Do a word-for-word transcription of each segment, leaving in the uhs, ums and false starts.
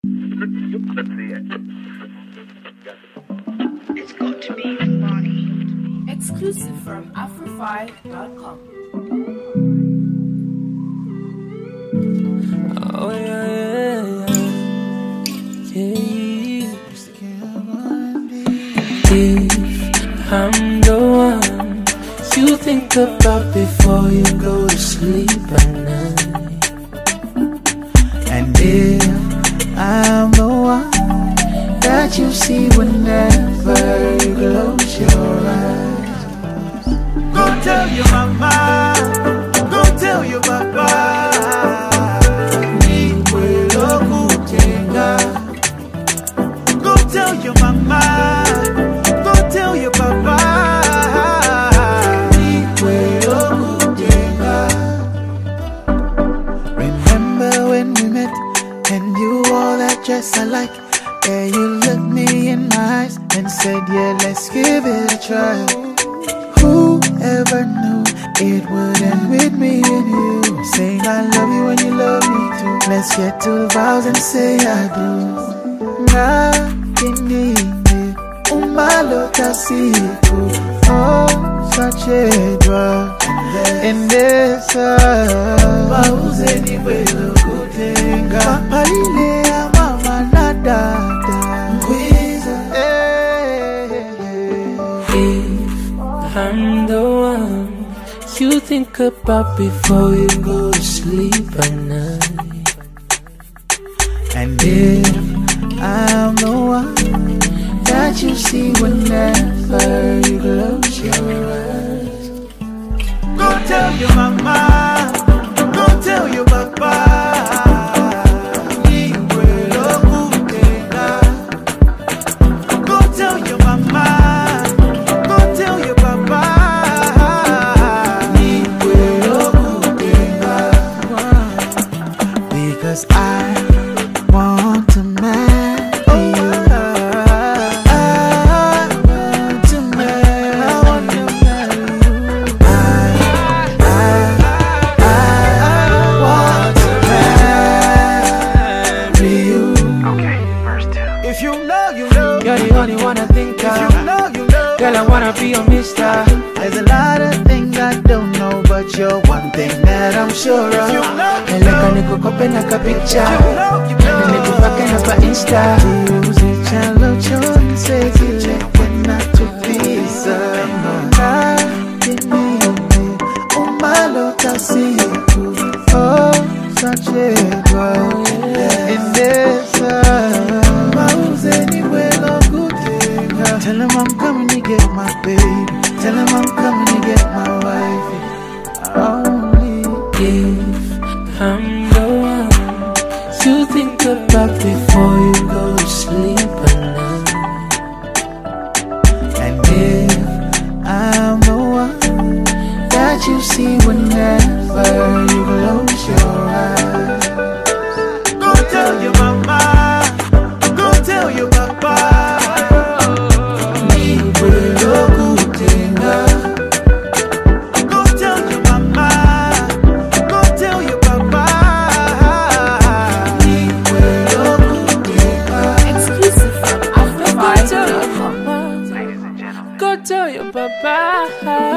It's got to be funny. Exclusive from Afrofi dot com. Oh yeah, yeah, yeah, yeah. If I'm the one you think about before you go to sleep at night, and if I'm the one that you see whenever you close your eyes, go tell your mama, go tell your papa. Go tell your mama, go tell your papa. Remember when we met and you wore that dress I like? Yeah, you looked me in my eyes and said, yeah, let's give it a try. Whoever knew it would end with me and you saying I love you and you love me too. Let's get to the vows and say I do. Nakinini umalota siku oh sachedwa endesa mauze ni welo kutenga palile ya mama na dada ngwiza. If I'm the one you think about before you go to sleep at night, and if I'm the one that you see whenever you close your eyes, go tell your mama, go tell your papa. Go tell your mama, go tell your papa. Because I want to marry you. I want to marry, I want to marry you. I, I, I want to marry you. Okay, verse two. If you know, you know, you're the only one I think of. If you know, you know, girl, I wanna be your mister. There's a lot of things I don't know, but you're one thing that I'm sure of. If you know, you know, niko kope na ka picture. If you know, you know, niko pake na pa Insta. Uzi chalo choni se zile kena tupisa. Nakinini umalo tasiku oh sachedwa endesa mauze ni welo kutenga. Tell him I'm coming to get my baby. Tell him I'm coming to get my wife. Only if I'm the one you think about before you go to sleep at night, and if I'm the one that you see whenever you close your eyes, go tell your mama, go tell your papa. Tell your papa,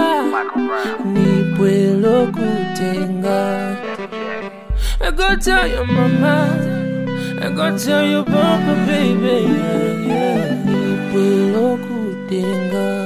Nipwelo kutenga. Go tell your mama, go tell your papa, baby, yeah, yeah. Nipwelo kutenga.